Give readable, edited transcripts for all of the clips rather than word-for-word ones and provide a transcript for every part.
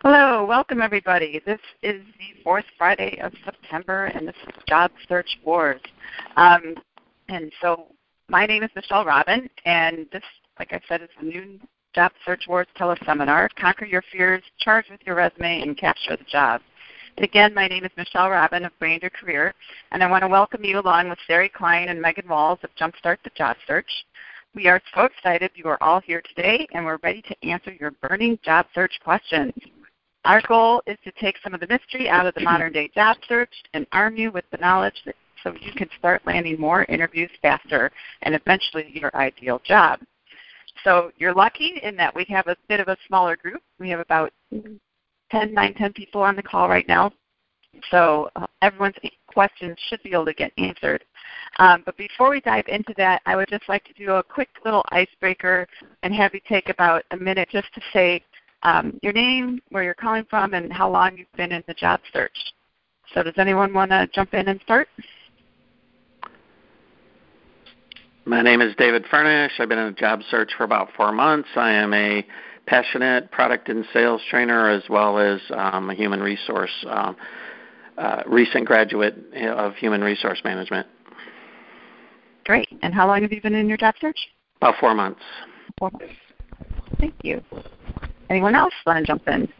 Hello, welcome everybody. This is the fourth Friday of September, and this is Job Search Wars. And so my name is Michelle Robin, and this, like I said, is the new Job Search Wars teleseminar, Conquer Your Fears, Charge with Your Resume, and Capture the Job. And again, my name is Michelle Robin of Brand Your Career, and I want to welcome you along with Sari Klein and Megan Walls of Jumpstart the Job Search. We are so excited you are all here today, and we're ready to answer your burning job search questions. Our goal is to take some of the mystery out of the modern-day job search and arm you with the knowledge so you can start landing more interviews faster and eventually your ideal job. So you're lucky in that we have a bit of a smaller group. We have about 10 people on the call right now. So everyone's questions should be able to get answered. But before we dive into that, I would just like to do a quick little icebreaker and have you take about a minute just to say your name, where you're calling from, and how long you've been in the job search. So does anyone want to jump in and start? My name is David Furnish. I've been in a job search for about 4 months. I am a passionate product and sales trainer as well as a human resource, recent graduate of human resource management. Great. And how long have you been in your job search? About 4 months. 4 months. Thank you. Anyone else want to jump in?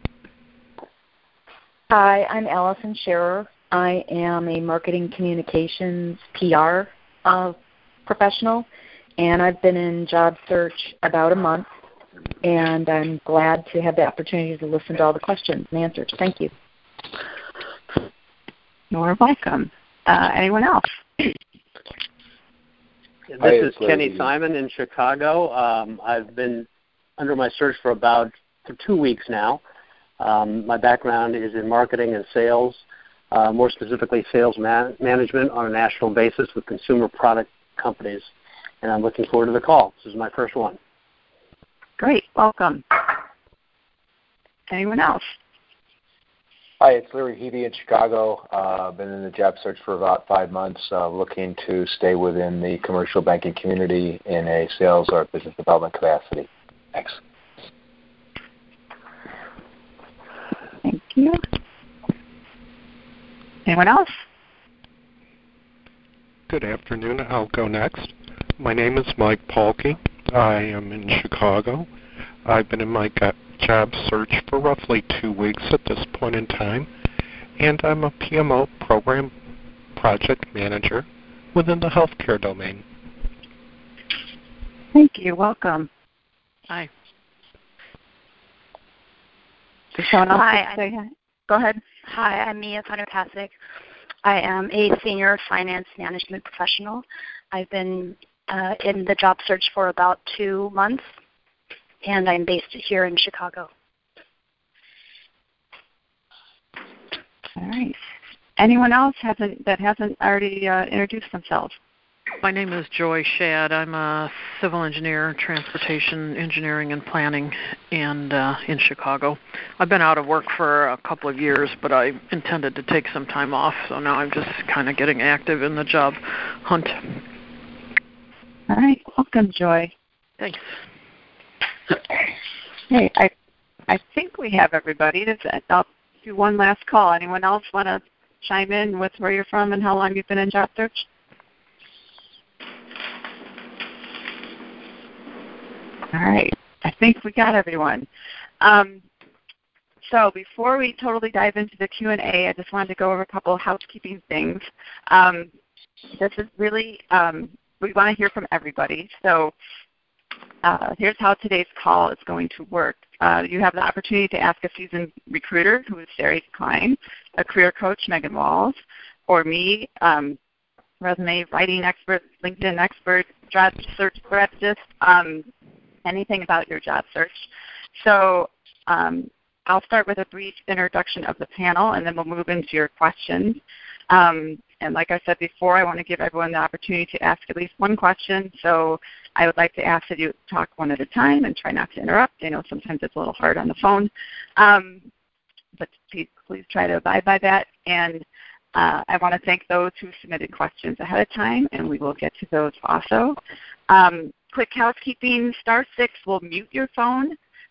Hi, I'm Allison Scherer. I am a marketing communications PR professional, and I've been in job search about a month, and I'm glad to have the opportunity to listen to all the questions and answers. Thank you. You're welcome. Anyone else? This is Kenny Simon in Chicago. I've been under my search for 2 weeks now. My background is in marketing and sales, more specifically sales management on a national basis with consumer product companies, and I'm looking forward to the call. This is my first one. Great. Welcome. Anyone else? Hi, it's Larry Heavey in Chicago. I've been in the job search for about 5 months, looking to stay within the commercial banking community in a sales or business development capacity. Thanks. Thank you. Anyone else? Good afternoon. I'll go next. My name is Mike Paulke. I am in Chicago. I've been in my job search for roughly 2 weeks at this point in time, and I'm a PMO program project manager within the healthcare domain. Thank you. Welcome. Hi. Hi. Go ahead. Hi, I'm Mia Konopasek. I am a senior finance management professional. I've been in the job search for about 2 months, and I'm based here in Chicago. All right. Anyone else that hasn't already introduced themselves? My name is Joy Shad. I'm a civil engineer, transportation engineering and planning, and in Chicago. I've been out of work for a couple of years, but I intended to take some time off, so now I'm just kind of getting active in the job hunt. All right. Welcome, Joy. Thanks. Hey, I think we have everybody. I'll do one last call. Anyone else want to chime in with where you're from and how long you've been in job search? All right. I think we got everyone. So before we totally dive into the Q&A, I just wanted to go over a couple of housekeeping things. This is really, we want to hear from everybody. So here's how today's call is going to work. You have the opportunity to ask a seasoned recruiter, who is Sari Klein, a career coach, Megan Walls, or me, resume writing expert, LinkedIn expert, job search strategist, anything about your job search. So I'll start with a brief introduction of the panel, and then we'll move into your questions. And like I said before, I want to give everyone the opportunity to ask at least one question. So I would like to ask that you talk one at a time and try not to interrupt. I know sometimes it's a little hard on the phone. But please try to abide by that. And I want to thank those who submitted questions ahead of time, and we will get to those also. Quick housekeeping, *6 will mute your phone.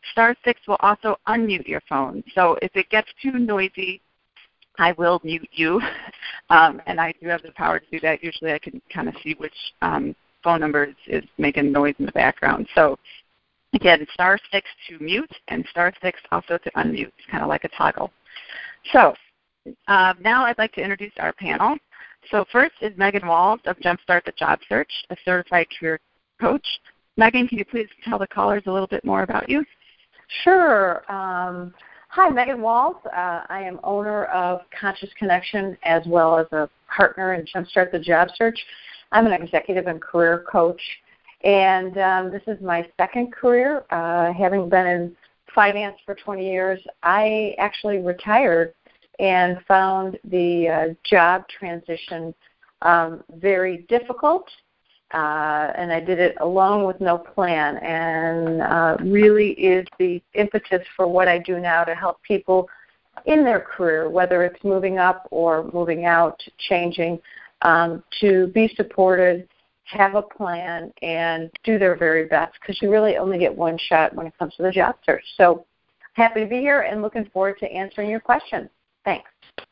*6 will also unmute your phone. So if it gets too noisy, I will mute you, and I do have the power to do that. Usually I can kind of see which phone number is making noise in the background. So again, *6 to mute and *6 also to unmute. It's kind of like a toggle. So now I'd like to introduce our panel. So first is Megan Walls of Jumpstart the Job Search, a certified career coach. Megan, can you please tell the callers a little bit more about you? Sure. Hi, Megan Walls. I am owner of Conscious Connection as well as a partner in Jumpstart the Job Search. I'm an executive and career coach, and this is my second career. Having been in finance for 20 years, I actually retired and found the job transition very difficult, and I did it alone with no plan, and really is the impetus for what I do now to help people in their career, whether it's moving up or moving out, changing, to be supported, have a plan, and do their very best, because you really only get one shot when it comes to the job search. So happy to be here and looking forward to answering your questions. Thanks.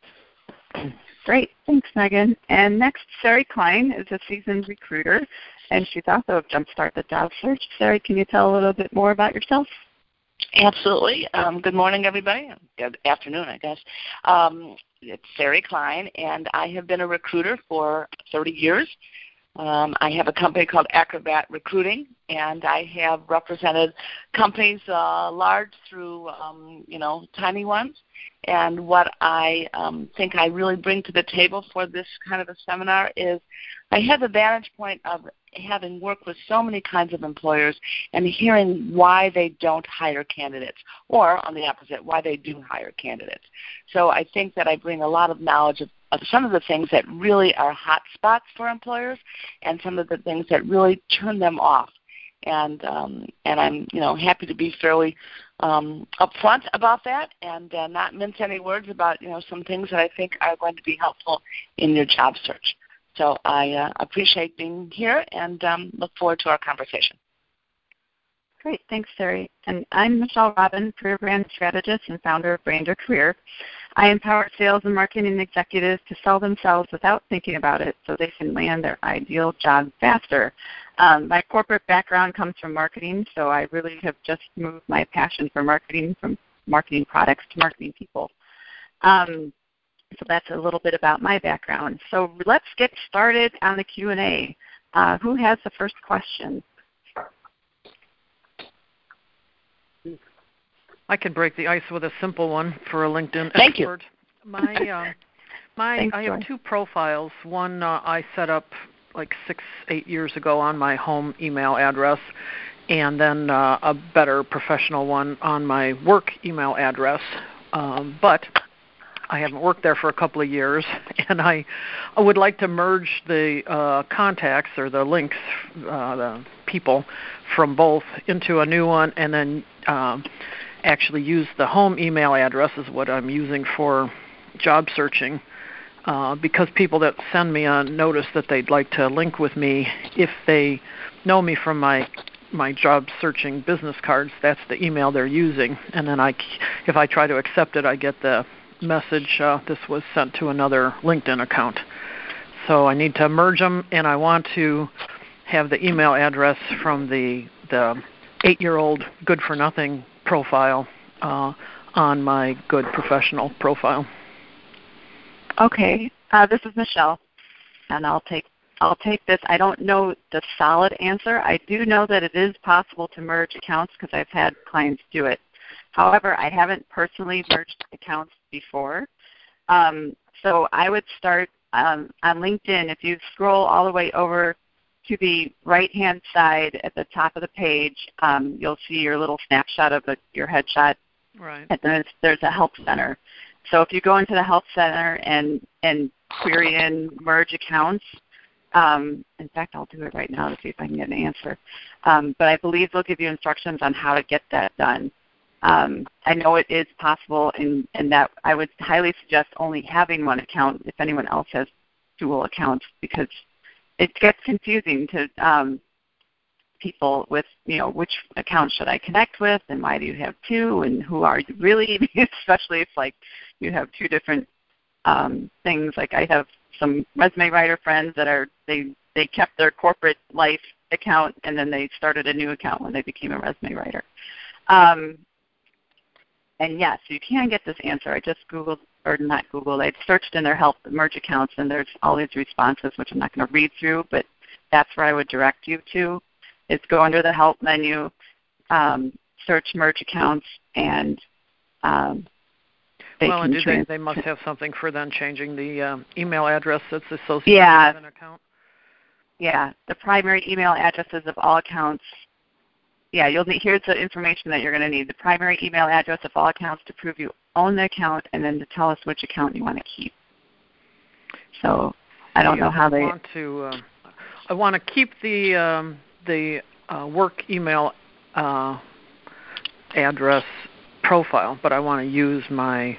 Great. Thanks, Megan. And next, Sari Klein is a seasoned recruiter, and she's also of Jumpstart the Job Search. Sari, can you tell a little bit more about yourself? Absolutely. Good morning, everybody. Good afternoon, I guess. It's Sari Klein, and I have been a recruiter for 30 years. I have a company called Acrobat Recruiting, and I have represented companies large through, tiny ones. And what I think I really bring to the table for this kind of a seminar is I have the vantage point of having worked with so many kinds of employers and hearing why they don't hire candidates, or on the opposite, why they do hire candidates. So I think that I bring a lot of knowledge of some of the things that really are hot spots for employers and some of the things that really turn them off. And I'm happy to be fairly upfront about that and not mince any words about some things that I think are going to be helpful in your job search. So I appreciate being here and look forward to our conversation. Great. Thanks, Sari. And I'm Michelle Robin, Career Brand Strategist and founder of Brander Career. I empower sales and marketing executives to sell themselves without thinking about it so they can land their ideal job faster. My corporate background comes from marketing, so I really have just moved my passion for marketing from marketing products to marketing people. So that's a little bit about my background. So let's get started on the Q&A. Who has the first question? I could break the ice with a simple one for a LinkedIn Thank expert. I have two profiles. One I set up like 6-8 years ago on my home email address, and then a better professional one on my work email address. But I haven't worked there for a couple of years, and I would like to merge the contacts or the links, the people from both into a new one, and then actually use the home email address is what I'm using for job searching, because people that send me a notice that they'd like to link with me, if they know me from my job searching business cards, that's the email they're using. And then if I try to accept it, I get the message, this was sent to another LinkedIn account. So I need to merge them, and I want to have the email address from the 8-year-old good for nothing profile on my good professional profile. Okay, this is Michelle, and I'll take this. I don't know the solid answer. I do know that it is possible to merge accounts because I've had clients do it. However, I haven't personally merged accounts before. So I would start on LinkedIn. If you scroll all the way over to the right-hand side at the top of the page, you'll see your little snapshot of your headshot. Right. And there's a help center. So if you go into the help center and query in merge accounts, in fact, I'll do it right now to see if I can get an answer. But I believe they'll give you instructions on how to get that done. I know it is possible, and that I would highly suggest only having one account if anyone else has dual accounts, because it gets confusing to people with, which account should I connect with, and why do you have two, and who are you really, especially if like you have two different things. Like I have some resume writer friends that they kept their corporate life account and then they started a new account when they became a resume writer. And yes, you can get this answer. I just Googled, or not Googled, I searched in their help merge accounts, and there's all these responses, which I'm not going to read through, but that's where I would direct you to, is go under the help menu, search merge accounts, and they must have something for then changing the email address that's associated with an account? Yeah, the primary email addresses of all accounts. Yeah, here's the information that you're going to need. The primary email address of all accounts to prove you own the account, and then to tell us which account you want to keep. So I don't know how they... I want to keep the work email address profile, but I want to use my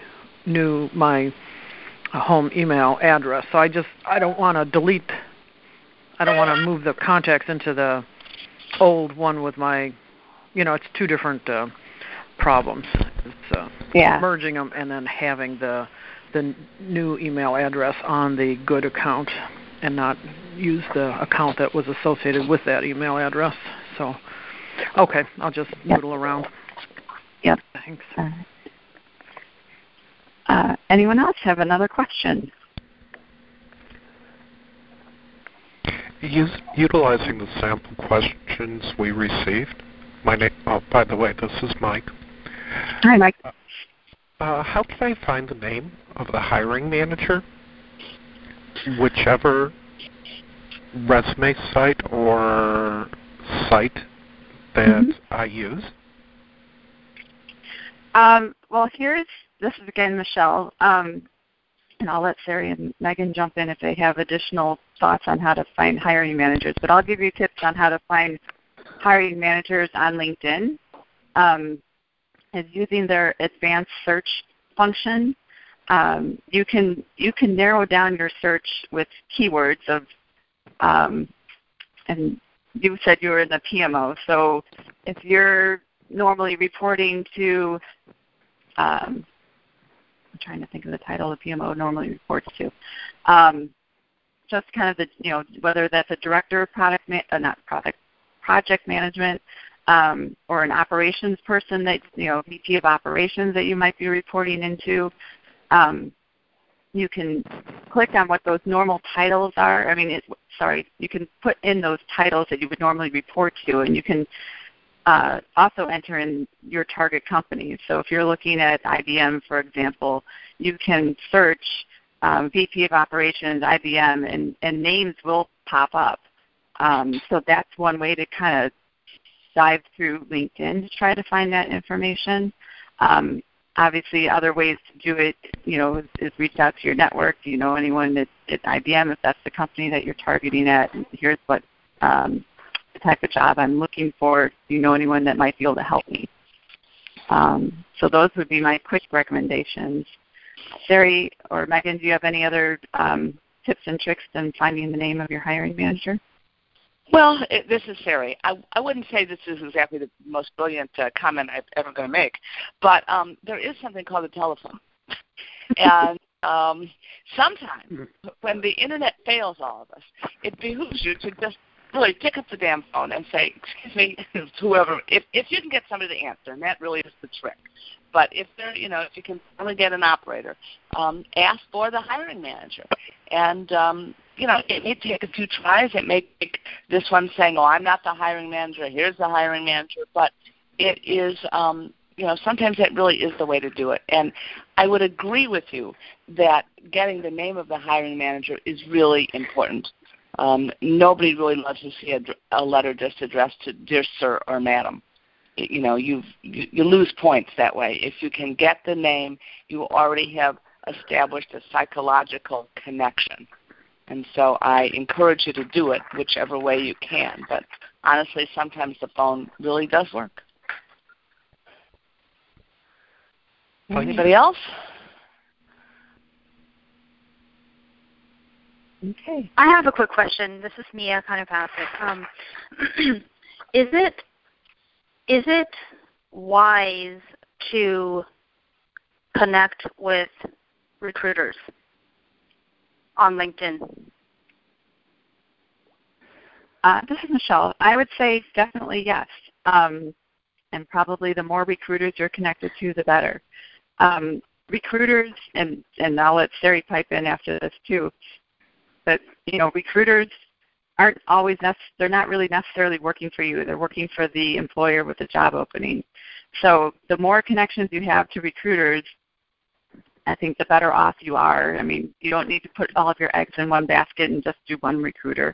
home email address. So I don't want to delete. I don't want to move the contacts into the old one with my, it's two different problems. It's merging them and then having the new email address on the good account and not use the account that was associated with that email address. So, okay, I'll just noodle around. Yep. Thanks. Anyone else have another question? Utilizing the sample questions we received. By the way, this is Mike. Hi, Mike. How can I find the name of the hiring manager? Whichever resume site or site that I use? Well, this is again Michelle, and I'll let Sari and Megan jump in if they have additional thoughts on how to find hiring managers. But I'll give you tips on how to find hiring managers on LinkedIn. Is using their advanced search function. You can narrow down your search with keywords of, and you said you were in the PMO. So if you're normally reporting to, I'm trying to think of the title the PMO normally reports to. Just kind of whether that's a director of project management, or an operations person that, VP of operations that you might be reporting into. You can click on what those normal titles are. You can put in those titles that you would normally report to, and you can also enter in your target company. So if you're looking at IBM, for example, you can search VP of operations, IBM, and names will pop up. So that's one way to kind of dive through LinkedIn to try to find that information. Obviously, other ways to do it, is reach out to your network. Do you know anyone at IBM, if that's the company that you're targeting at? Here's what the type of job I'm looking for. Do you know anyone that might be able to help me? So those would be my quick recommendations. Sari or Megan, do you have any other tips and tricks in finding the name of your hiring manager? Well, this is Sari. I wouldn't say this is exactly the most brilliant comment I'm ever going to make, but there is something called a telephone. And sometimes when the Internet fails all of us, it behooves you to just really pick up the damn phone and say, excuse me, whoever, if you can get somebody to answer, and that really is the trick. But if if you can only get an operator, ask for the hiring manager. And it may take a few tries. It may take this one saying, I'm not the hiring manager, here's the hiring manager. But it is, sometimes that really is the way to do it. And I would agree with you that getting the name of the hiring manager is really important. Nobody really loves to see a letter just addressed to Dear Sir or Madam. You lose points that way. If you can get the name, you already have established a psychological connection. And so I encourage you to do it whichever way you can. But honestly, sometimes the phone really does work. Anybody else? Okay. I have a quick question. This is Mia Konopasek. is it wise to connect with recruiters on LinkedIn? This is Michelle. I would say definitely yes. And probably the more recruiters you're connected to, the better. Recruiters, and I'll let Sari pipe in after this too, but, recruiters aren't always, they're not really necessarily working for you. They're working for the employer with a job opening. So the more connections you have to recruiters, I think the better off you are. I mean, you don't need to put all of your eggs in one basket and just do one recruiter.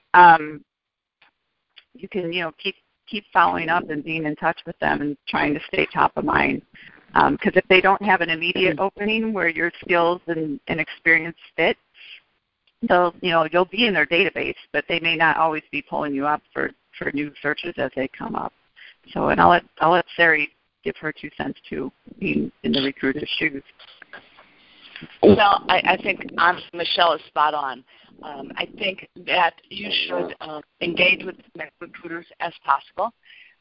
You can, keep following up and being in touch with them and trying to stay top of mind. Because if they don't have an immediate opening where your skills and experience fit, you'll be in their database, but they may not always be pulling you up for new searches as they come up. So, and I'll let Sari give her 2 cents too, being in the recruiter's shoes. Well, I think Michelle is spot on. I think that you should engage with as many recruiters as possible.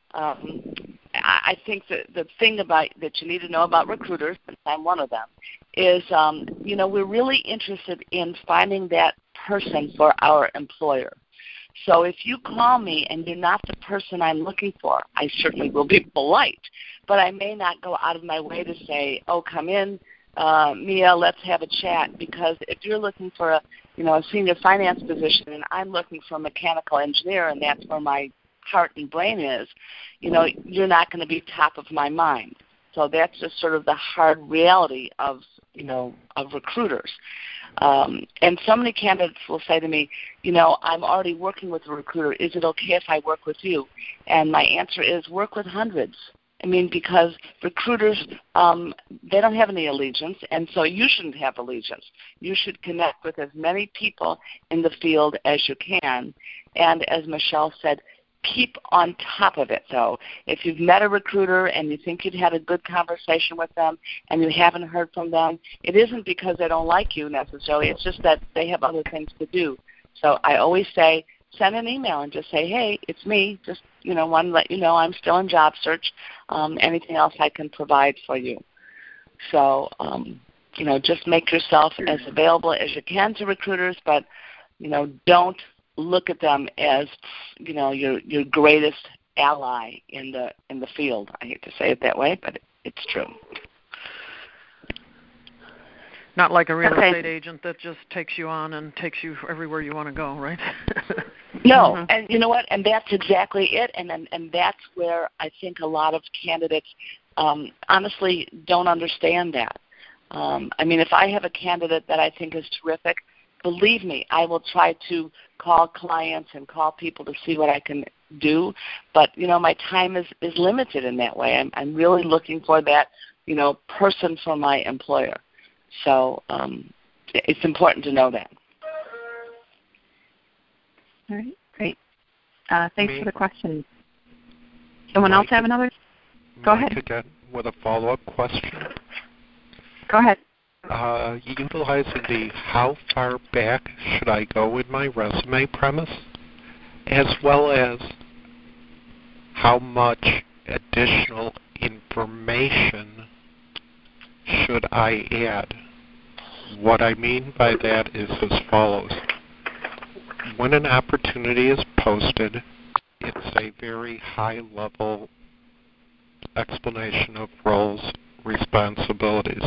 I think that the thing that you need to know about recruiters, and I'm one of them, is we're really interested in finding that person for our employer. So if you call me and you're not the person I'm looking for, I certainly will be polite, but I may not go out of my way to say, oh, come in, Mia, let's have a chat, because if you're looking for a senior finance position and I'm looking for a mechanical engineer and that's where my heart and brain is, you're not going to be top of my mind. So that's just sort of the hard reality of recruiters. And so many candidates will say to me, I'm already working with a recruiter. Is it okay if I work with you? And my answer is work with hundreds. I mean, because recruiters, they don't have any allegiance, and so you shouldn't have allegiance. You should connect with as many people in the field as you can. And as Michelle said, keep on top of it. So if you've met a recruiter and you think you've had a good conversation with them and you haven't heard from them, it isn't because they don't like you necessarily. It's just that they have other things to do. So I always say, send an email and just say, hey, it's me. Just, want to let you know I'm still in job search. Anything else I can provide for you. So, just make yourself as available as you can to recruiters, but, don't look at them as, your greatest ally in the field. I hate to say it that way, but it's true. Not like a real estate agent that just takes you on and takes you everywhere you want to go, right? No, and you know what? And that's exactly it. And that's where I think a lot of candidates honestly don't understand that. I mean, if I have a candidate that I think is terrific, believe me, I will try to call clients and call people to see what I can do. But, my time is limited in that way. I'm really looking for that, person for my employer. So it's important to know that. All right, great. Thanks for the question. Someone else have another? Go ahead. Again, with a follow-up question. Go ahead. Utilizing the how far back should I go in my resume premise, as well as how much additional information should I add? What I mean by that is as follows. When an opportunity is posted, it's a very high-level explanation of roles, responsibilities.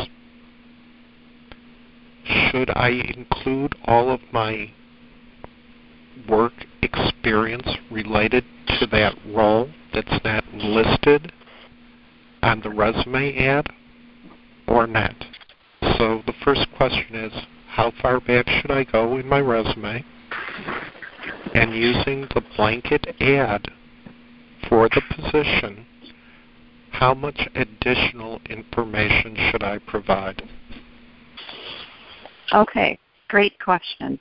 Should I include all of my work experience related to that role that's not listed on the resume ad or not? So the first question is, how far back should I go in my resume? And using the blanket ad for the position, how much additional information should I provide? Okay, great question.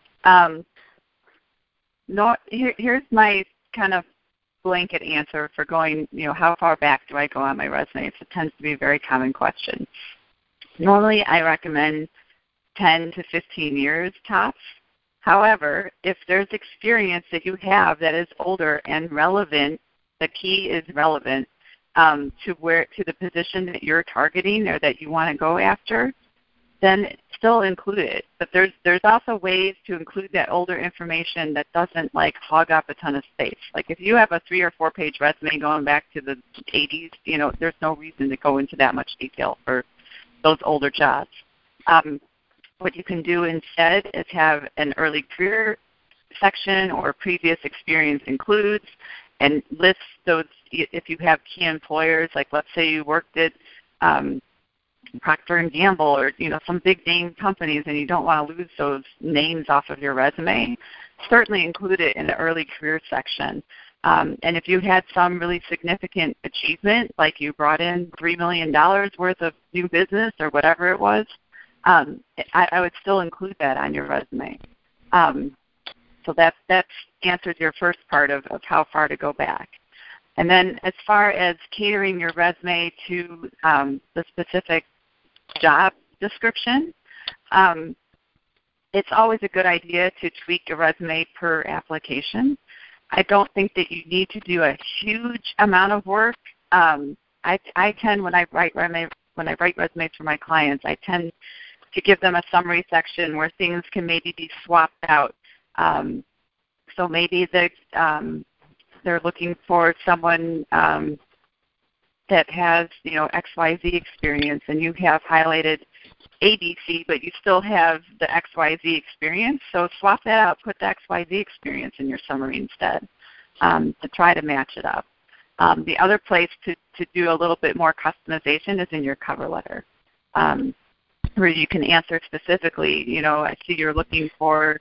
Here's my kind of blanket answer for going, how far back do I go on my resume? It tends to be a very common question. Normally, I recommend 10 to 15 years tops. However, if there's experience that you have that is older and relevant the key is relevant to the position that you're targeting or that you want to go after, then still include it. But there's also ways to include that older information that doesn't like hog up a ton of space. Like if you have a 3 or 4 page resume going back to the 80s, there's no reason to go into that much detail for those older jobs. What you can do instead is have an early career section or previous experience includes, and list those. If you have key employers, like let's say you worked at Procter & Gamble or some big name companies, and you don't want to lose those names off of your resume, certainly include it in the early career section. And if you had some really significant achievement, like you brought in $3 million worth of new business or whatever it was, I would still include that on your resume. So that answers your first part of how far to go back. And then as far as catering your resume to the specific job description, it's always a good idea to tweak your resume per application. I don't think that you need to do a huge amount of work. I tend, when I write resumes for my clients, I tend to give them a summary section where things can maybe be swapped out. So maybe they're looking for someone that has, XYZ experience, and you have highlighted ABC, but you still have the XYZ experience. So swap that out, put the XYZ experience in your summary instead to try to match it up. The other place to do a little bit more customization is in your cover letter, where you can answer specifically, I see you're looking for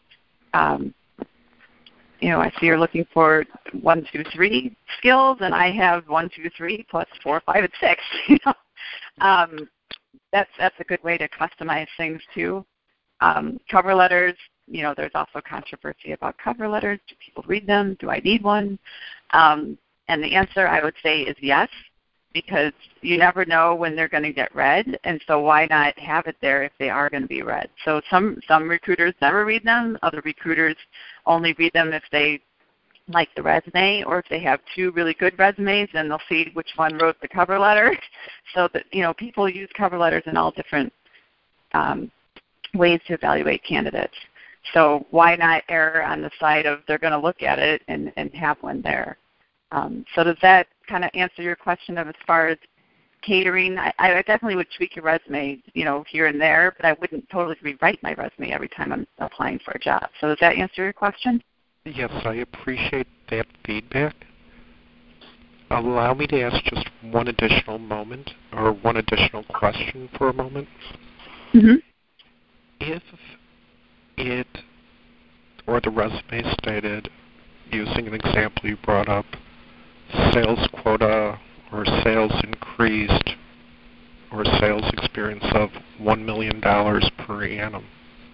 I see you're looking for 1, 2, 3 skills, and I have 1, 2, 3 plus 4, 5, and 6. That's a good way to customize things too. Cover letters, there's also controversy about cover letters. Do people read them? Do I need one? And the answer, I would say, is yes, because you never know when they're going to get read, and so why not have it there if they are going to be read? So some recruiters never read them. Other recruiters only read them if they like the resume, or if they have 2 really good resumes, and they'll see which one wrote the cover letter. So that people use cover letters in all different ways to evaluate candidates. So why not err on the side of they're going to look at it and have one there? So does that kind of answer your question of as far as catering? I definitely would tweak your resume, here and there, but I wouldn't totally rewrite my resume every time I'm applying for a job. So does that answer your question? Yes, I appreciate that feedback. Allow me to ask just one additional question for a moment. Mm-hmm. If it or the resume stated, using an example you brought up, sales quota or sales increased or sales experience of $1 million per annum,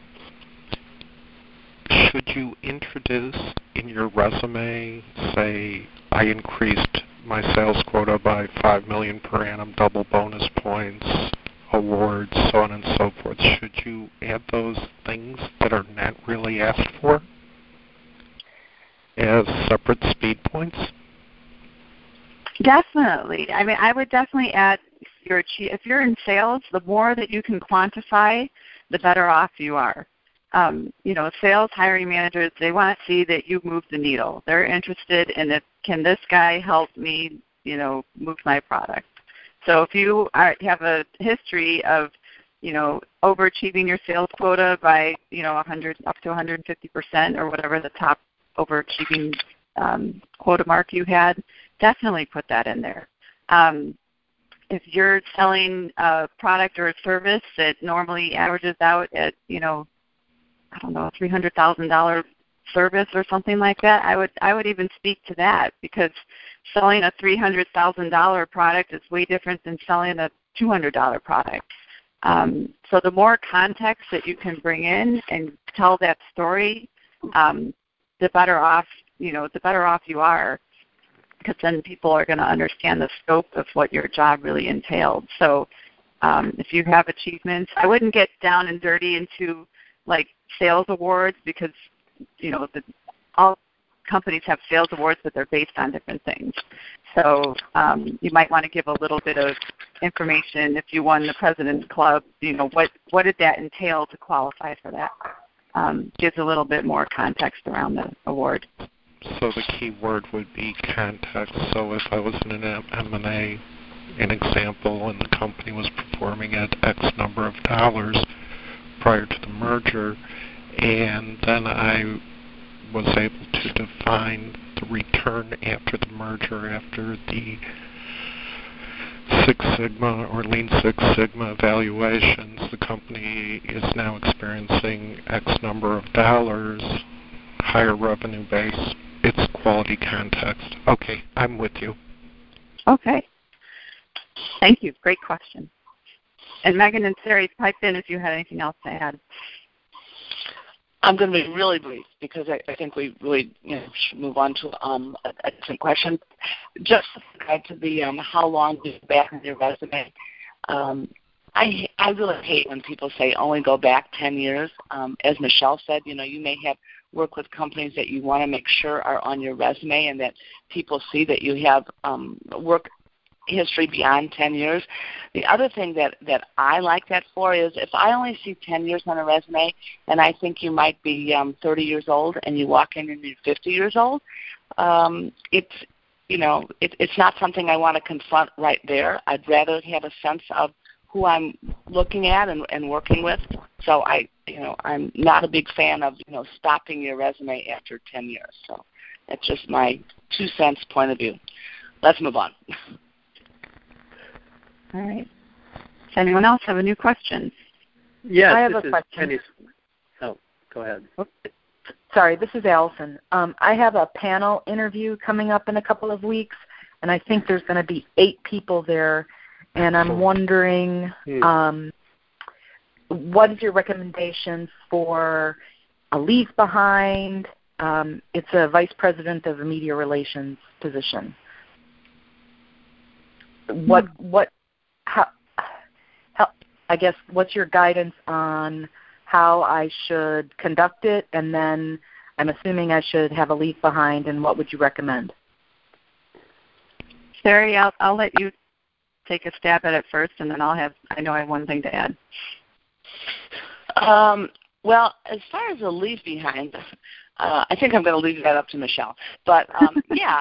should you introduce in your resume, say, I increased my sales quota by $5 million per annum, double bonus points, awards, so on and so forth? Should you add those things that are not really asked for as separate speed points? Definitely. I mean, I would definitely add if you're in sales, the more that you can quantify, the better off you are. Sales hiring managers, they want to see that you move the needle. They're interested in can this guy help me, move my product. So if you have a history of, overachieving your sales quota by, 100 up to 150% or whatever the top overachieving quota mark you had, definitely put that in there. If you're selling a product or a service that normally averages out at, a $300,000 service or something like that, I would even speak to that, because selling a $300,000 product is way different than selling a $200 product. So the more context that you can bring in and tell that story, the better off you are, because then people are going to understand the scope of what your job really entailed. So if you have achievements, I wouldn't get down and dirty into like sales awards, because all companies have sales awards, but they're based on different things. So you might want to give a little bit of information. If you won the President's Club, what did that entail to qualify for that? Gives a little bit more context around the award. So the key word would be context. So if I was in an M&A, an example, and the company was performing at X number of dollars prior to the merger, and then I was able to define the return after the merger, after the Six Sigma or Lean Six Sigma evaluations, the company is now experiencing X number of dollars, higher revenue base. It's quality context. Okay, I'm with you. Okay. Thank you. Great question. And Megan and Sari, pipe in if you had anything else to add. I'm going to be really brief because I think we really should move on to a different question. Just with regard to the how long do you go back on your resume, I really hate when people say only go back 10 years. As Michelle said, you may have work with companies that you want to make sure are on your resume and that people see that you have work history beyond 10 years. The other thing that I like that for is if I only see 10 years on a resume and I think you might be 30 years old and you walk in and you're 50 years old, it's not something I want to confront right there. I'd rather have a sense of who I'm looking at and working with. So I'm not a big fan of, stopping your resume after 10 years. So that's just my 2 cents point of view. Let's move on. All right. Does anyone else have a new question? Yes, I have a question. Penny's. Oh, go ahead. Sorry, this is Allison. I have a panel interview coming up in a couple of weeks, and I think there's going to be 8 people there, and I'm wondering what is your recommendation for a leave behind? It's a vice president of a media relations position. I guess, what's your guidance on how I should conduct it? And then I'm assuming I should have a leave behind, and what would you recommend? Sari, I'll let you take a stab at it first, and then I have one thing to add. Well, as far as a leave behind, I think I'm going to leave that up to Michelle. But, yeah,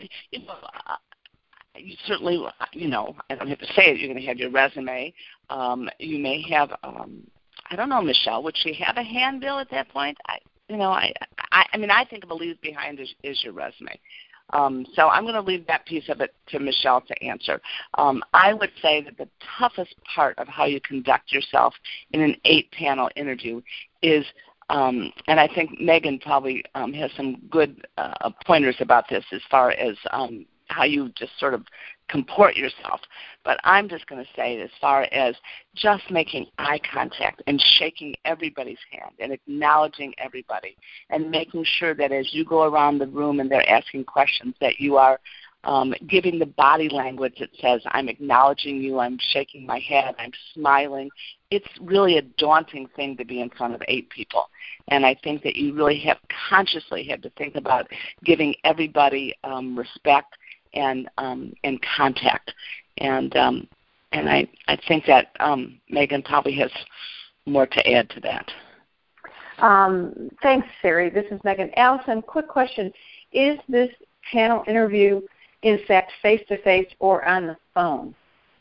you certainly, I don't have to say it, you're going to have your resume. You may have, I don't know, Michelle, would she have a handbill at that point? I think of a leave behind is your resume. So I'm going to leave that piece of it to Michelle to answer. I would say that the toughest part of how you conduct yourself in an 8-panel interview is, and I think Megan probably has some good pointers about this as far as how you just sort of comport yourself. But I'm just going to say as far as just making eye contact and shaking everybody's hand and acknowledging everybody and making sure that as you go around the room and they're asking questions that you are giving the body language that says, I'm acknowledging you, I'm shaking my head, I'm smiling. It's really a daunting thing to be in front of 8 people. And I think that you really have consciously had to think about giving everybody respect and contact, and I think that Megan probably has more to add to that. Thanks, Sari. This is Megan. Allison, quick question: is this panel interview in fact face-to-face or on the phone?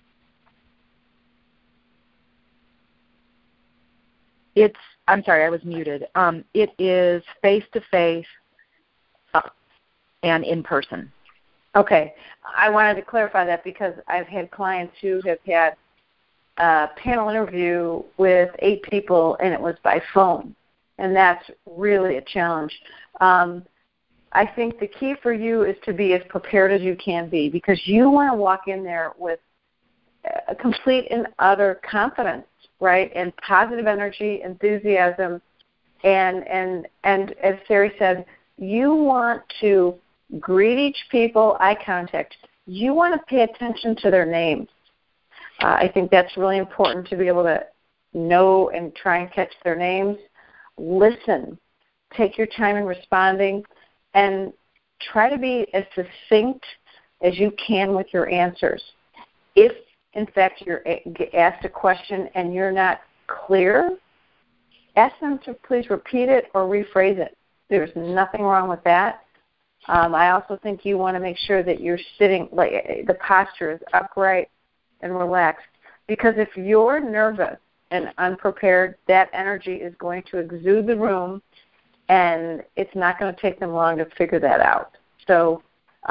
I'm sorry, I was muted. It is face-to-face and in person. Okay. I wanted to clarify that because I've had clients who have had a panel interview with 8 people and it was by phone, and that's really a challenge. I think the key for you is to be as prepared as you can be, because you want to walk in there with a complete and utter confidence, right, and positive energy, enthusiasm, and as Sari said, you want to greet each people, eye contact. You want to pay attention to their names. I think that's really important to be able to know and try and catch their names. Listen. Take your time in responding. and try to be as succinct as you can with your answers. If, in fact, you're asked a question and you're not clear, ask them to please repeat it or rephrase it. There's nothing wrong with that. I also think you want to make sure that you're sitting, like the posture is upright and relaxed, because if you're nervous and unprepared, that energy is going to exude the room, and it's not going to take them long to figure that out. So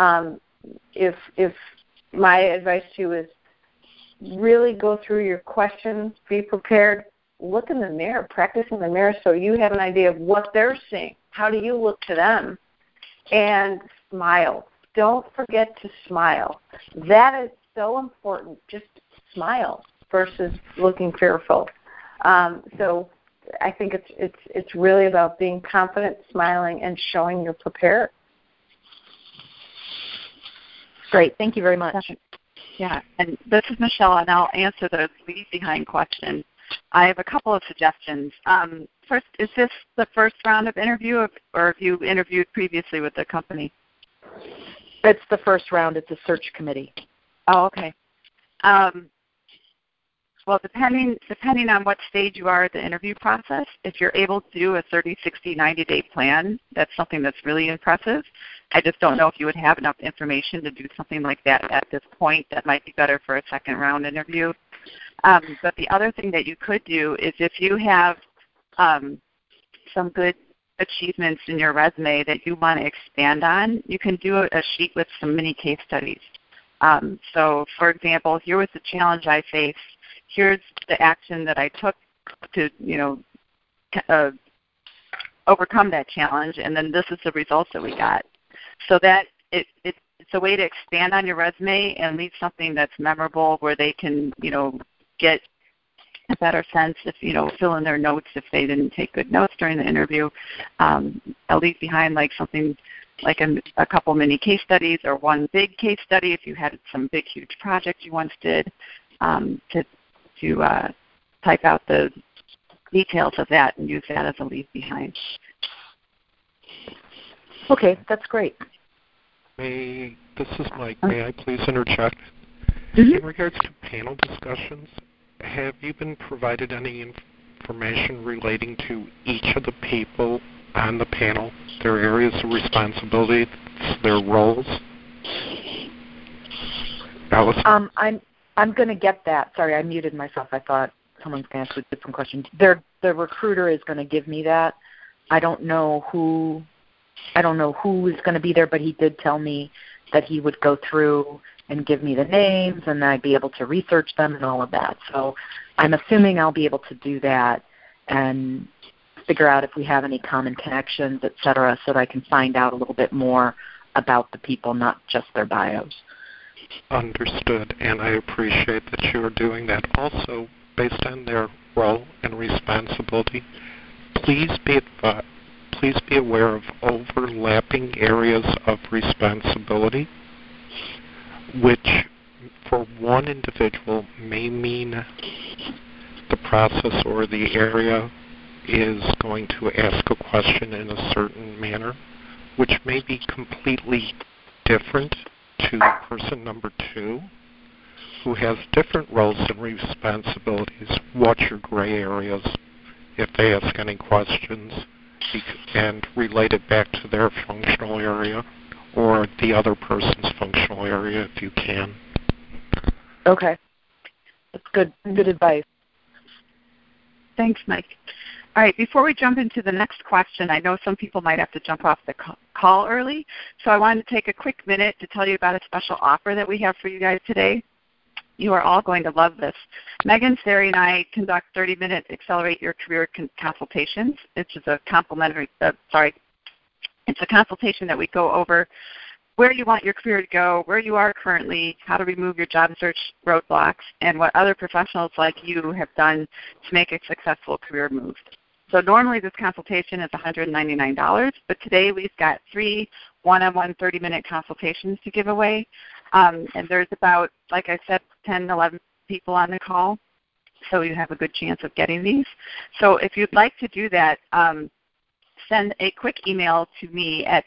if my advice to you is really go through your questions, be prepared, look in the mirror, practice in the mirror so you have an idea of what they're seeing. How do you look to them? And smile. Don't forget to smile. That is so important. Just smile versus looking fearful. So I think it's really about being confident, smiling, and showing you're prepared. Great. Thank you very much. Yeah, and this is Michelle, and I'll answer the leave behind question. I have a couple of suggestions. First, is this the first round of interview, or have you interviewed previously with the company? It's the first round. It's a search committee. Oh, okay. Well, depending on what stage you are at the interview process, if you're able to do a 30, 60, 90-day plan, that's something that's really impressive. I just don't know if you would have enough information to do something like that at this point. That might be better for a second round interview. But the other thing that you could do is if you have some good achievements in your resume that you want to expand on, you can do a sheet with some mini case studies. So, for example, here was the challenge I faced. Here's the action that I took to, overcome that challenge, and then this is the results that we got. So that it's a way to expand on your resume and leave something that's memorable where they can, get a better sense if, fill in their notes if they didn't take good notes during the interview. I'll leave behind like something like a couple mini case studies or one big case study if you had some big, huge project you once did, to type out the details of that and use that as a leave behind. Okay, that's great. This is Mike. May I please interject? Mm-hmm. In regards to panel discussions, have you been provided any information relating to each of the people on the panel, their areas of responsibility, their roles? Allison? I'm going to get that. Sorry, I muted myself. I thought someone's going to ask a different question. The recruiter is going to give me that. I don't know who is going to be there, but he did tell me that he would go through and give me the names, and I'd be able to research them and all of that. So I'm assuming I'll be able to do that and figure out if we have any common connections, et cetera, so that I can find out a little bit more about the people, not just their bios. Understood, and I appreciate that you are doing that. Also, based on their role and responsibility, please be aware of overlapping areas of responsibility, which for one individual may mean the process or the area is going to ask a question in a certain manner, which may be completely different to person number 2, who has different roles and responsibilities. Watch your gray areas if they ask any questions and relate it back to their functional area or the other person's functional area if you can. Okay. That's good advice. Thanks, Mike. All right, before we jump into the next question, I know some people might have to jump off the call early, so I wanted to take a quick minute to tell you about a special offer that we have for you guys today. You are all going to love this. Megan, Sari, and I conduct 30-minute Accelerate Your Career consultations. It's a it's a consultation that we go over where you want your career to go, where you are currently, how to remove your job search roadblocks, and what other professionals like you have done to make a successful career move. So normally this consultation is $199, but today we've got 3 one-on-one 30-minute consultations to give away. And there's about, like I said, 10, 11 people on the call, so you have a good chance of getting these. So if you'd like to do that, send a quick email to me at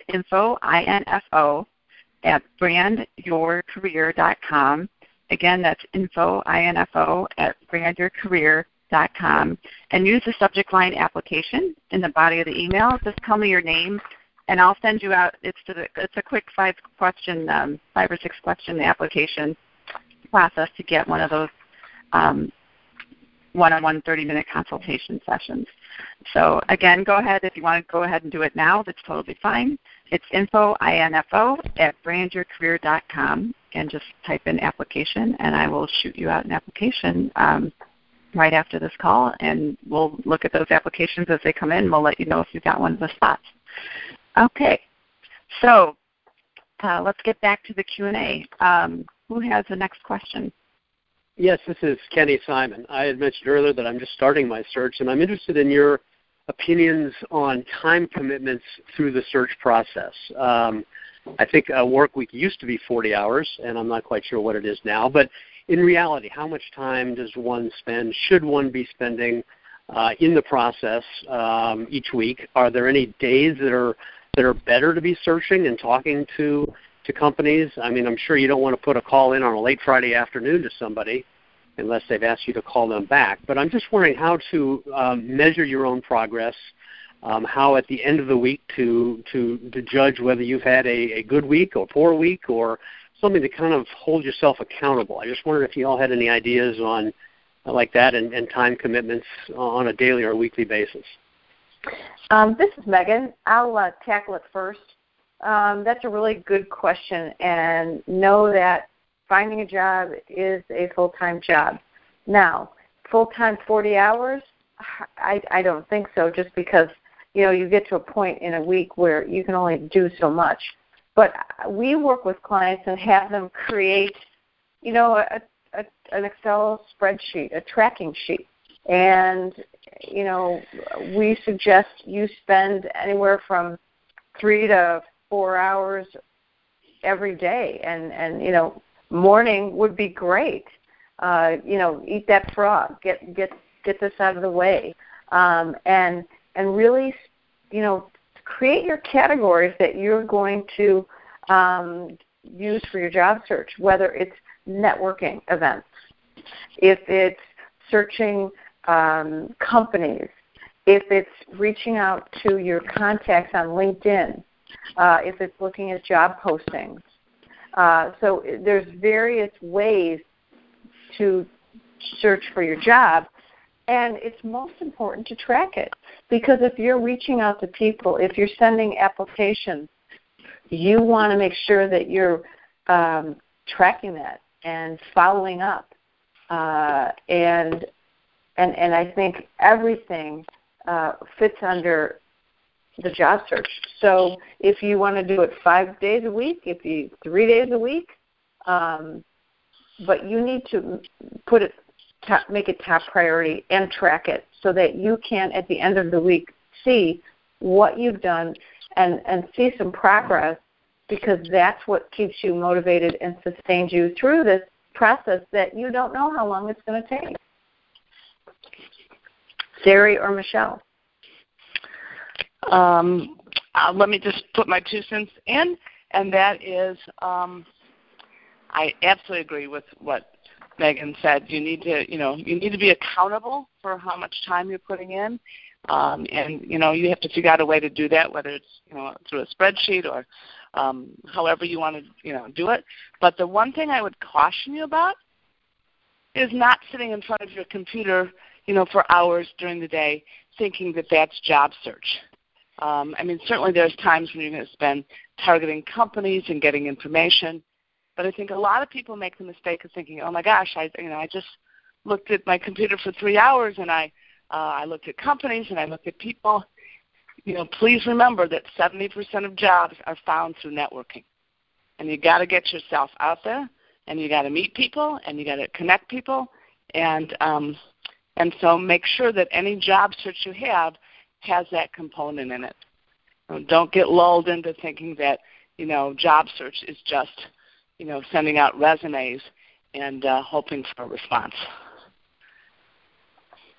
info@brandyourcareer.com. Again, that's info@brandyourcareer.com, and use the subject line application in the body of the email. Just tell me your name, and I'll send you out. It's a quick 5 or 6 question application process to get one of those one-on-one 30-minute consultation sessions. So again, go ahead. If you want to go ahead and do it now, that's totally fine. It's info@brandyourcareer.com, and just type in application, and I will shoot you out an application right after this call, and we'll look at those applications as they come in. We'll let you know if you've got one of the spots. Okay, so let's get back to the Q&A. Who has the next question? Yes, this is Kenny Simon. I had mentioned earlier that I'm just starting my search, and I'm interested in your opinions on time commitments through the search process. I think a work week used to be 40 hours, and I'm not quite sure what it is now. But in reality, how much time does one spend, should one be spending in the process each week? Are there any days that are better to be searching and talking to companies? I mean, I'm sure you don't want to put a call in on a late Friday afternoon to somebody unless they've asked you to call them back. But I'm just wondering how to measure your own progress, how at the end of the week to judge whether you've had a good week or poor week or something to kind of hold yourself accountable. I just wondered if you all had any ideas on like that and time commitments on a daily or weekly basis. This is Megan. I'll tackle it first. That's a really good question, and know that finding a job is a full-time job. Now, full-time 40 hours, I don't think so, just because, you get to a point in a week where you can only do so much. But we work with clients and have them create, an Excel spreadsheet, a tracking sheet. And, we suggest you spend anywhere from 3 to 4 hours every day, and morning would be great. Eat that frog, get this out of the way, and really, create your categories that you're going to use for your job search. Whether it's networking events, if it's searching companies, if it's reaching out to your contacts on LinkedIn. If it's looking at job postings. So there's various ways to search for your job, and it's most important to track it. Because if you're reaching out to people, if you're sending applications, you want to make sure that you're tracking that and following up. And I think everything fits under the job search. So if you want to do it 5 days a week, 3 days a week, but you need to make it top priority and track it so that you can, at the end of the week, see what you've done and see some progress, because that's what keeps you motivated and sustains you through this process that you don't know how long it's going to take. Sari or Michelle? Let me just put my 2 cents in, and that is I absolutely agree with what Megan said. You need to be accountable for how much time you're putting in, and you have to figure out a way to do that, whether it's through a spreadsheet or however you want to do it. But the one thing I would caution you about is not sitting in front of your computer for hours during the day thinking that that's job search. Certainly there's times when you're going to spend targeting companies and getting information, but I think a lot of people make the mistake of thinking, oh my gosh, I just looked at my computer for 3 hours and I looked at companies and I looked at people. Please remember that 70% of jobs are found through networking, and you got to get yourself out there, and you got to meet people, and you got to connect people, and so make sure that any job search you have has that component in it. Don't get lulled into thinking that, job search is just, sending out resumes and hoping for a response.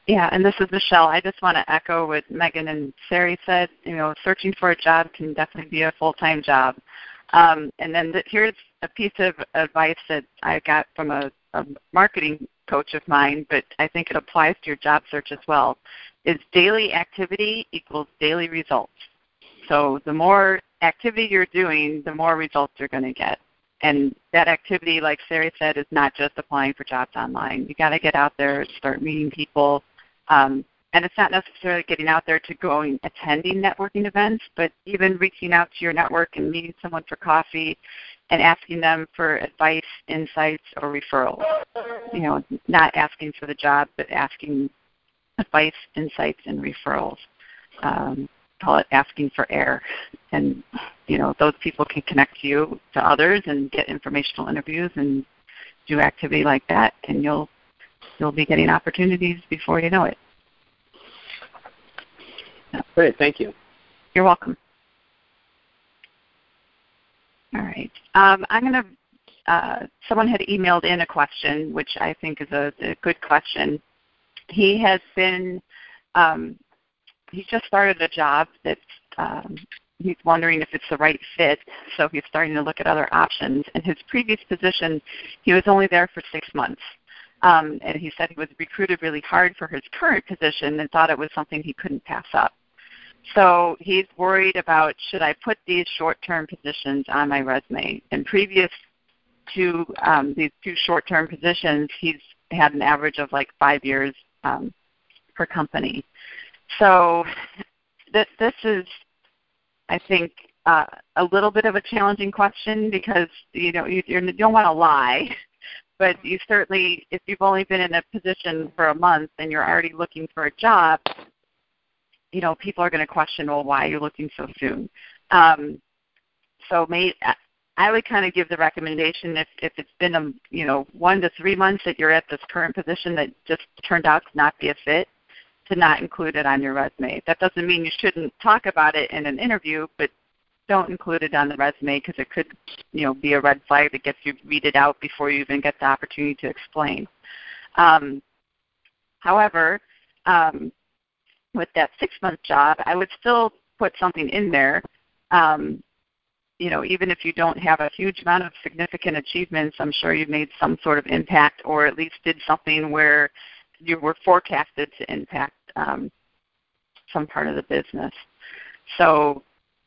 Yeah, and this is Michelle. I just want to echo what Megan and Sari said. Searching for a job can definitely be a full-time job. And then here's a piece of advice that I got from a marketing coach of mine, but I think it applies to your job search as well, is daily activity equals daily results. So the more activity you're doing, the more results you're going to get. And that activity, like Sari said, is not just applying for jobs online. You got to get out there, start meeting people. And it's not necessarily getting out there to going attending networking events, but even reaching out to your network and meeting someone for coffee and asking them for advice, insights, or referrals. Not asking for the job, but asking advice, insights, and referrals. Call it asking for air. And, those people can connect you to others and get informational interviews and do activity like that, and you'll be getting opportunities before you know it. Great, thank you. You're welcome. All right. I'm going to, someone had emailed in a question, which I think is a good question. He has been, he's just started a job that's, he's wondering if it's the right fit, so he's starting to look at other options. In his previous position, he was only there for 6 months. And he said he was recruited really hard for his current position and thought it was something he couldn't pass up. So he's worried about, should I put these short-term positions on my resume? And previous to these 2 short-term positions, he's had an average of like 5 years per company. So this is, I think, a little bit of a challenging question because, you don't want to lie. But you certainly, if you've only been in a position for a month and you're already looking for a job, people are going to question, well, why are you looking so soon? So I would kind of give the recommendation if it's been 1 to 3 months that you're at this current position that just turned out to not be a fit, to not include it on your resume. That doesn't mean you shouldn't talk about it in an interview, but don't include it on the resume because it could, be a red flag that gets you weeded out before you even get the opportunity to explain. However, with that 6-month job, I would still put something in there. Even if you don't have a huge amount of significant achievements, I'm sure you made some sort of impact or at least did something where you were forecasted to impact some part of the business. So,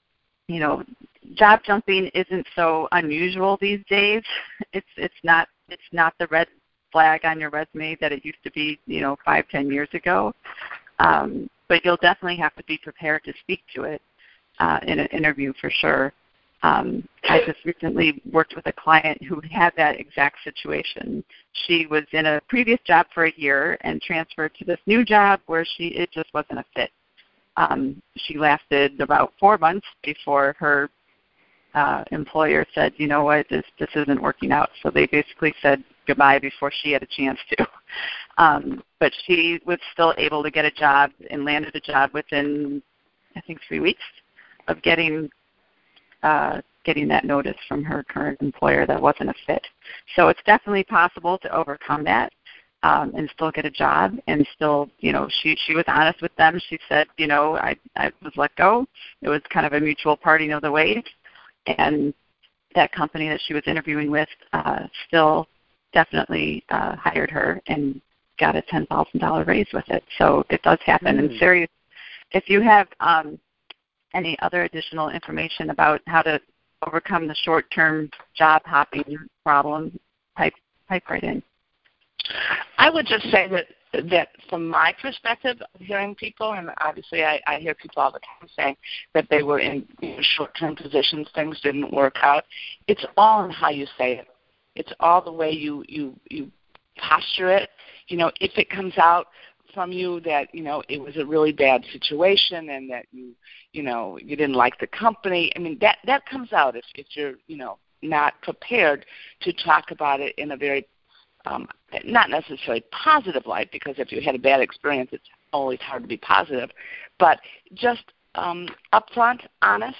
job jumping isn't so unusual these days. It's not the red flag on your resume that it used to be, 5-10 years ago. But you'll definitely have to be prepared to speak to it in an interview for sure. I just recently worked with a client who had that exact situation. She was in a previous job for a year and transferred to this new job where it just wasn't a fit. She lasted about 4 months before her employer said, you know what, this isn't working out. So they basically said goodbye before she had a chance to. But she was still able to get a job and landed a job within, I think, 3 weeks of getting that notice from her current employer that wasn't a fit. So it's definitely possible to overcome that and still get a job and still, she was honest with them. She said, I was let go. It was kind of a mutual parting of the ways. And that company that she was interviewing with still definitely hired her and got a $10,000 raise with it. So it does happen. And serious, if you have any other additional information about how to overcome the short-term job hopping problem, type right in. I would just say that from my perspective of hearing people, and obviously I hear people all the time saying that they were in short-term positions, things didn't work out. It's all in how you say it. It's all the way you posture it. If it comes out from you that, it was a really bad situation and that you didn't like the company, I mean, that comes out if you're, not prepared to talk about it in a very not necessarily positive light, because if you had a bad experience, it's always hard to be positive, but just upfront, honest,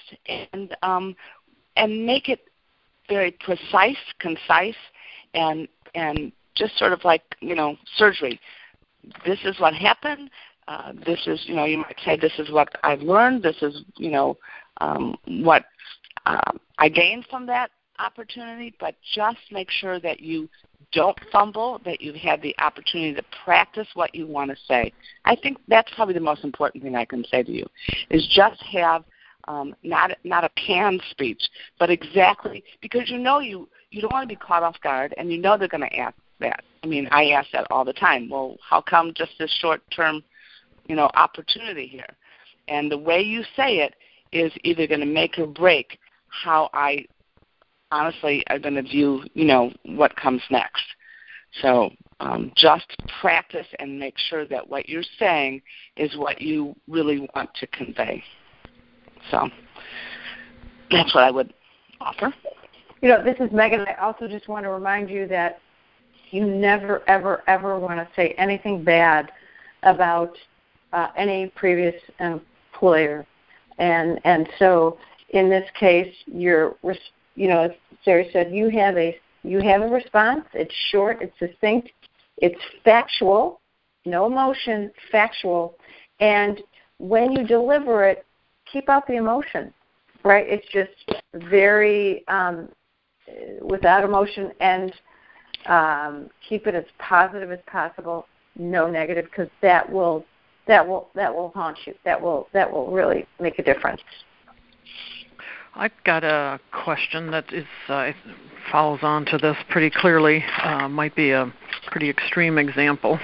and make it very precise, concise, and just sort of like, surgery. this is what happened. This is, you might say, this is what I've learned. This is, what I gained from that opportunity. But just make sure that you don't fumble, that you've had the opportunity to practice what you want to say. I think that's probably the most important thing I can say to you, is just have not a canned speech, but exactly, because you don't want to be caught off guard, and they're going to ask that. I mean, I ask that all the time. Well, how come just this short-term, opportunity here? And the way you say it is either going to make or break how I honestly are going to view, what comes next. So just practice and make sure that what you're saying is what you really want to convey. So that's what I would offer. This is Megan. I also just want to remind you that you never, ever, ever want to say anything bad about any previous employer. And so in this case, as Sarah said, you have a response. It's short, it's succinct, it's factual, no emotion, factual. And when you deliver it, keep out the emotion, right? It's just very without emotion, and keep it as positive as possible, no negative, because that will haunt you. That will really make a difference. I've got a question that is follows on to this pretty clearly. Might be a pretty extreme example.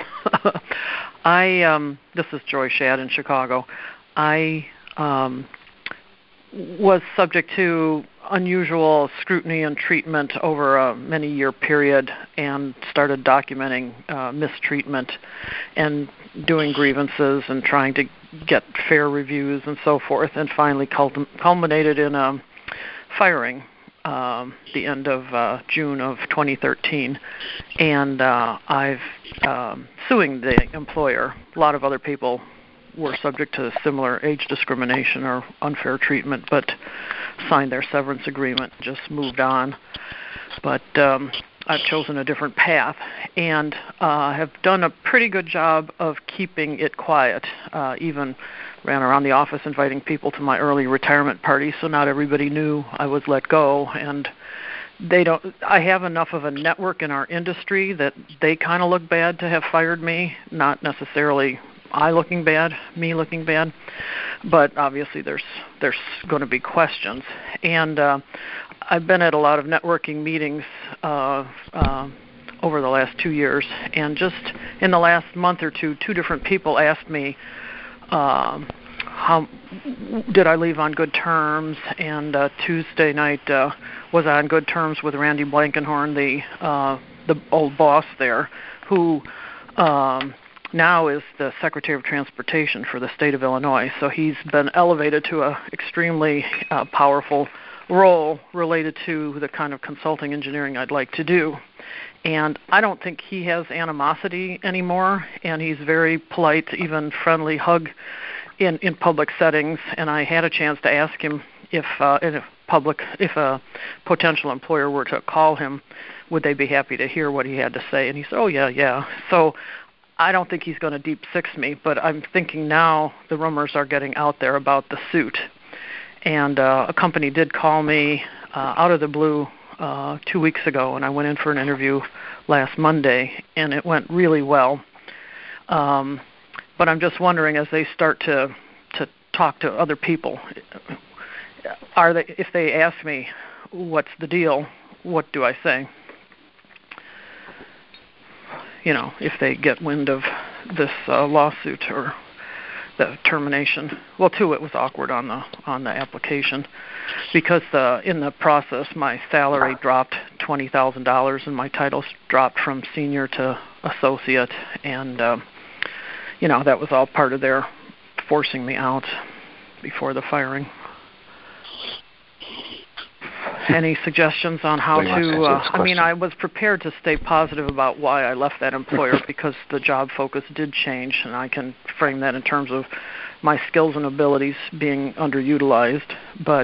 This is Joy Shad in Chicago. I was subject to unusual scrutiny and treatment over a many-year period, and started documenting mistreatment and doing grievances and trying to get fair reviews and so forth, and finally culminated in a firing the end of June of 2013. And I've suing the employer. A lot of other people were subject to similar age discrimination or unfair treatment, but signed their severance agreement and just moved on. But I've chosen a different path, and have done a pretty good job of keeping it quiet. Even ran around the office inviting people to my early retirement party, so not everybody knew I was let go. And I have enough of a network in our industry that they kind of look bad to have fired me, not necessarily me looking bad, but obviously there's going to be questions. And I've been at a lot of networking meetings over the last 2 years, and just in the last month or two different people asked me how did I leave on good terms, and Tuesday night was I on good terms with Randy Blankenhorn, the old boss there, who now is the Secretary of Transportation for the state of Illinois. So he's been elevated to an extremely powerful role related to the kind of consulting engineering I'd like to do. And I don't think he has animosity anymore, and he's very polite, even friendly hug in public settings. And I had a chance to ask him if a potential employer were to call him, would they be happy to hear what he had to say? And he said, oh, yeah. So I don't think he's going to deep six me, but I'm thinking now the rumors are getting out there about the suit. And a company did call me out of the blue 2 weeks ago, and I went in for an interview last Monday, and it went really well. But I'm just wondering, as they start to talk to other people, if they ask me what's the deal, what do I say? If they get wind of this lawsuit or the termination. Well, too, it was awkward on the application, because in the process my salary dropped $20,000 and my titles dropped from senior to associate, and that was all part of their forcing me out before the firing. Any suggestions on how to, I was prepared to stay positive about why I left that employer, because the job focus did change, and I can frame that in terms of my skills and abilities being underutilized, but,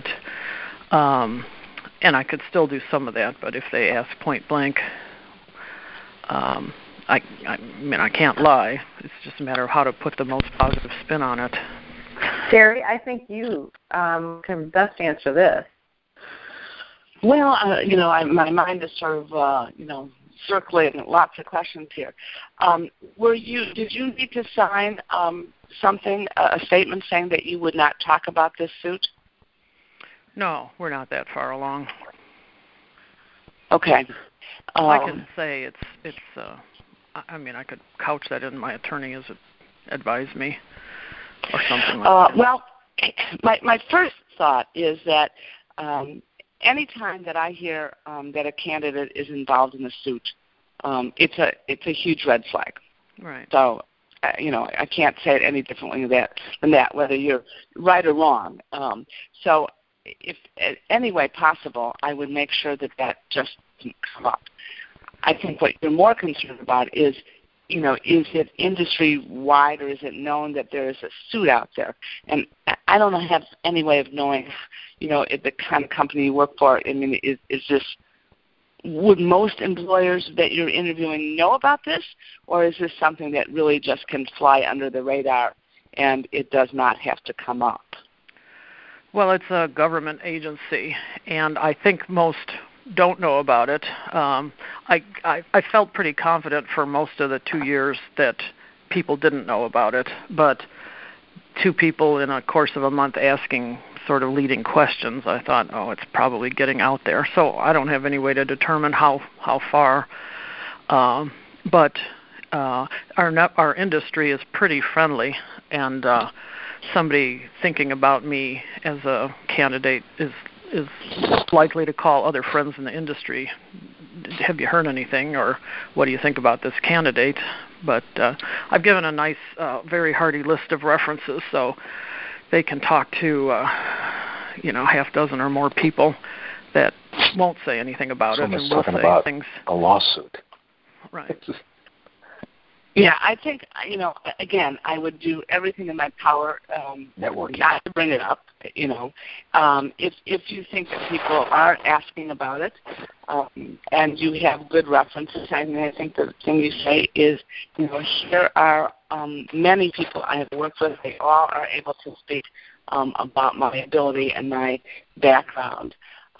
and I could still do some of that, but if they ask point blank, I mean, I can't lie. It's just a matter of how to put the most positive spin on it. Sherry, I think you can best answer this. Well, my mind is sort of, circulating lots of questions here. Did you need to sign something, a statement saying that you would not talk about this suit? No, we're not that far along. Okay. I can say it's. I mean, I could couch that in my attorney has advised me, or something like that. Well, my first thought is that anytime that I hear that a candidate is involved in a suit, it's a huge red flag. Right. So, I can't say it any differently than that, whether you're right or wrong. So, if in any way possible, I would make sure that just doesn't come up. I think what you're more concerned about is, is it industry-wide or is it known that there is a suit out there? And I don't have any way of knowing, the kind of company you work for. I mean, would most employers that you're interviewing know about this, or is this something that really just can fly under the radar and it does not have to come up? Well, it's a government agency, and I think most don't know about it. I felt pretty confident for most of the 2 years that people didn't know about it, but 2 people in a course of a month asking sort of leading questions, I thought, it's probably getting out there. So I don't have any way to determine how far, but our industry is pretty friendly, and somebody thinking about me as a candidate is likely to call other friends in the industry. Have you heard anything, or what do you think about this candidate? But I've given a nice, very hearty list of references, so they can talk to, half dozen or more people that won't say anything about Someone's it and will talking say about things. A lawsuit. Right. Yeah, I think, again, I would do everything in my power Networking. not to bring it up, If you think that people are asking about it and you have good references, I think the thing you say is, here are many people I have worked with. They all are able to speak about my ability and my background.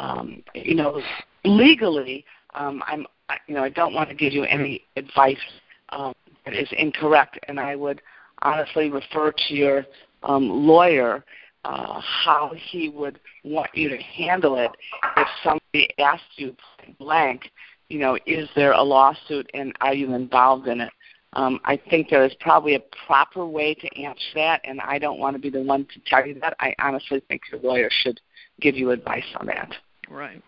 Legally, I don't want to give you any advice that is incorrect, and I would honestly refer to your lawyer how he would want you to handle it if somebody asked you blank, is there a lawsuit and are you involved in it? I think there is probably a proper way to answer that, and I don't want to be the one to tell you that. I honestly think your lawyer should give you advice on that. Right.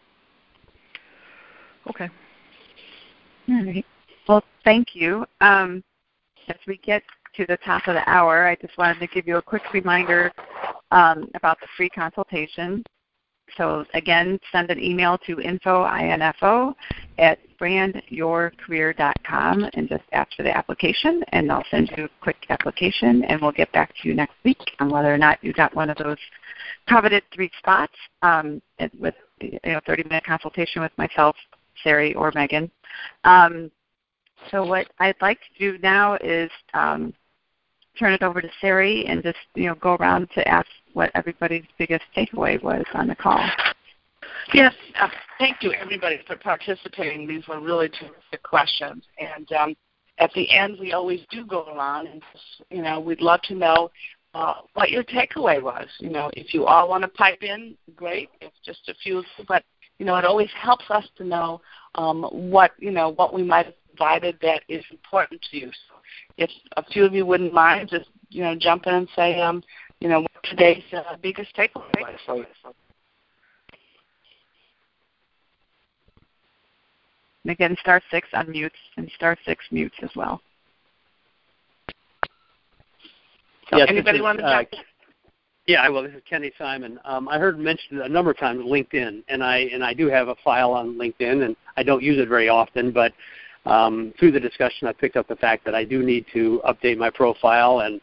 Okay. All right. Well, thank you. As we get to the top of the hour, I just wanted to give you a quick reminder about the free consultation. So, again, send an email to info@brandyourcareer.com and just ask for the application, and I'll send you a quick application, and we'll get back to you next week on whether or not you got one of those coveted 3 spots with 30-minute consultation with myself, Sari, or Megan. So what I'd like to do now is turn it over to Sari and just go around to ask what everybody's biggest takeaway was on the call. Yes, thank you everybody for participating. These were really terrific questions, and at the end we always do go around and we'd love to know what your takeaway was. If you all want to pipe in, great. If just a few, but it always helps us to know what we might have provided that is important to you. So if a few of you wouldn't mind, just jump in and say what today's biggest takeaway was for you. And again, *6 unmutes and *6 mutes as well. So yes, anybody want to jump in? Yeah, I will. This is Kenny Simon. I heard mentioned a number of times LinkedIn, and I do have a file on LinkedIn, and I don't use it very often, but through the discussion I picked up the fact that I do need to update my profile and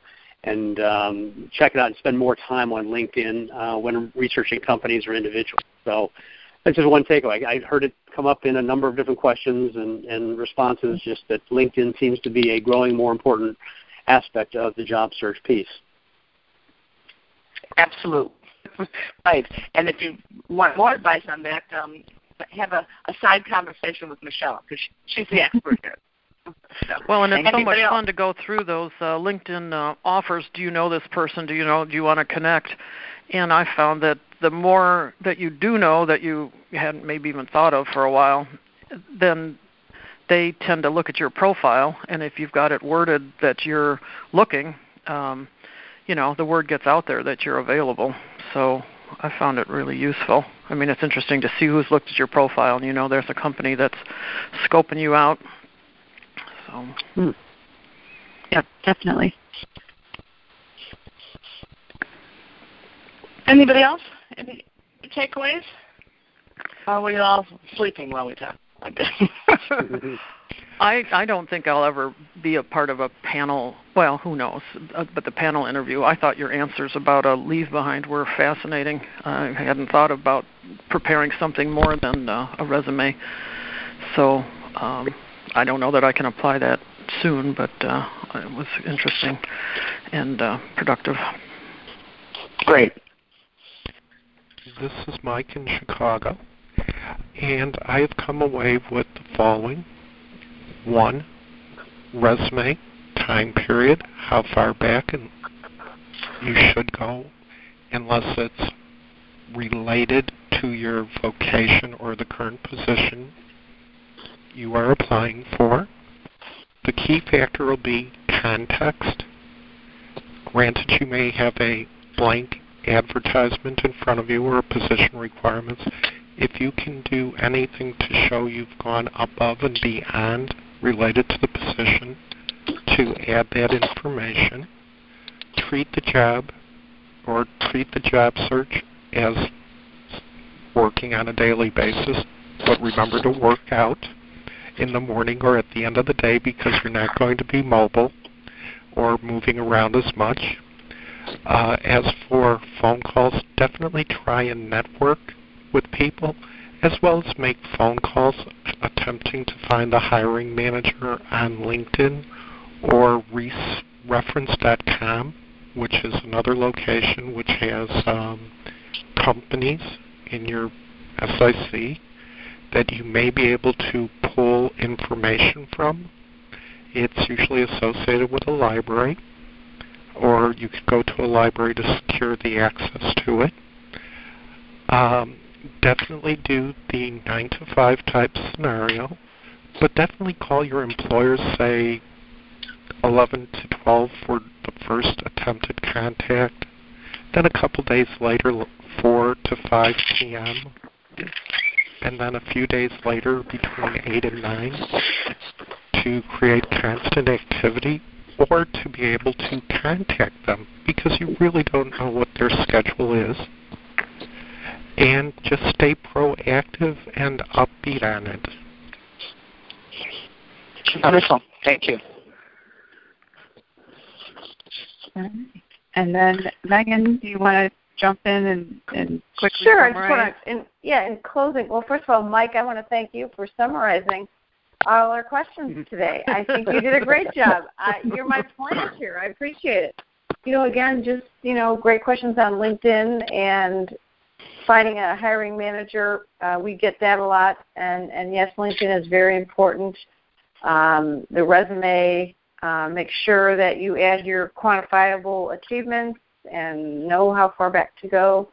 check it out and spend more time on LinkedIn when researching companies or individuals. So That's just one takeaway. I heard it come up in a number of different questions and responses, just that LinkedIn seems to be a growing, more important aspect of the job search piece. Absolutely. Right. And if you want more advice on that, have a side conversation with Michelle, because she's the expert here. So, well, and it's so much fun to go through those LinkedIn offers. Do you know this person? Do you want to connect? And I found that the more that you do know that you hadn't maybe even thought of for a while, then they tend to look at your profile. And if you've got it worded that you're looking, the word gets out there that you're available. So I found it really useful. I mean, it's interesting to see who's looked at your profile, and there's a company that's scoping you out. So, yeah, definitely. Anybody else? Any takeaways? Or are we all sleeping while we talk? I don't think I'll ever be a part of a panel. Well, who knows? But the panel interview, I thought your answers about a leave behind were fascinating. I hadn't thought about preparing something more than a resume. So I don't know that I can apply that soon, but it was interesting and productive. Great. This is Mike in Chicago, and I have come away with the following. 1, resume, time period, how far back and you should go, unless it's related to your vocation or the current position you are applying for. The key factor will be context. Granted, you may have a blank advertisement in front of you or position requirements. If you can do anything to show you've gone above and beyond related to the position to add that information, treat the job search as working on a daily basis, but remember to work out in the morning or at the end of the day, because you're not going to be mobile or moving around as much. As for phone calls, definitely try and network with people, as well as make phone calls attempting to find the hiring manager on LinkedIn or reference.com, which is another location which has companies in your SIC that you may be able to pull information from. It's usually associated with a library, or you could go to a library to secure the access to it. Definitely do the 9 to 5 type scenario, but definitely call your employers, say 11 to 12 for the first attempted contact, then a couple days later 4 to 5 p.m., and then a few days later between 8 and 9 to create constant activity, or to be able to contact them, because you really don't know what their schedule is. And just stay proactive and upbeat on it. Wonderful. Thank you. And then, Megan, do you want to jump in and quickly summarize? Sure. In closing, well, first of all, Mike, I want to thank you for summarizing all our questions today. I think you did a great job. You're my plant here. I appreciate it. Again, just, great questions on LinkedIn and finding a hiring manager. We get that a lot. And yes, LinkedIn is very important. The resume, make sure that you add your quantifiable achievements and know how far back to go.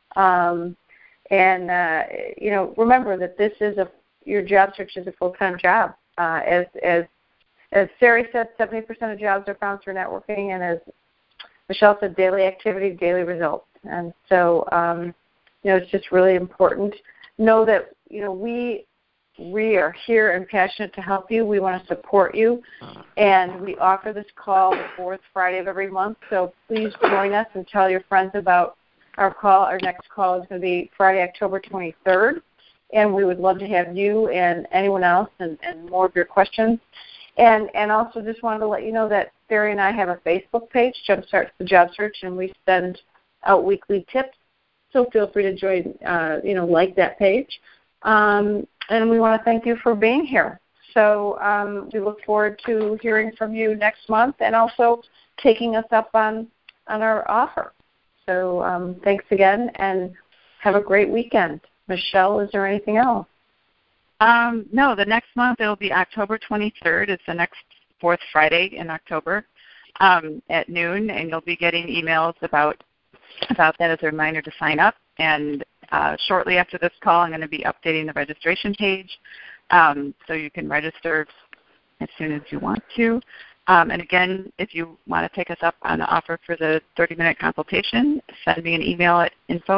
Remember that this is your job search is a full-time job. As Sari said, 70% of jobs are found through networking, and as Michelle said, daily activity, daily results. And so, it's just really important. Know that, we are here and passionate to help you. We want to support you, and we offer this call the fourth Friday of every month. So please join us and tell your friends about our call. Our next call is going to be Friday, October 23rd. And we would love to have you and anyone else and more of your questions. And also just wanted to let you know that Barry and I have a Facebook page, Jumpstart the Job Search, and we send out weekly tips So feel free to join, like that page. And we want to thank you for being here. So we look forward to hearing from you next month and also taking us up on our offer. So thanks again, and have a great weekend. Michelle, is there anything else? No, the next month it'll be October 23rd. It's the next fourth Friday in October at noon, and you'll be getting emails about that as a reminder to sign up. And shortly after this call, I'm going to be updating the registration page, so you can register as soon as you want to. And again, if you want to take us up on the offer for the 30-minute consultation, send me an email at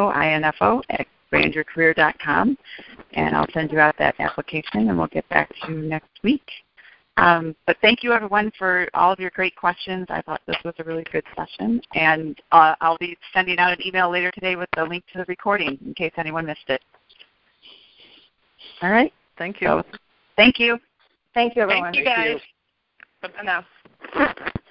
info@grandyourcareer.com, and I'll send you out that application, and we'll get back to you next week. But thank you, everyone, for all of your great questions. I thought this was a really good session, and I'll be sending out an email later today with the link to the recording in case anyone missed it. All right. Thank you. So, thank you. Thank you, everyone. Thank you, guys. Bye now.